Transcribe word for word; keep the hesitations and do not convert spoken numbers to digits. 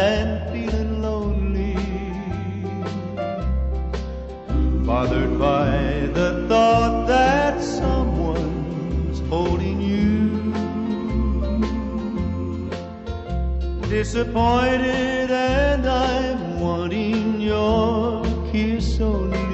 and feeling lonely, bothered by the thought that someone's holding you, disappointed and I'm wanting your kiss only.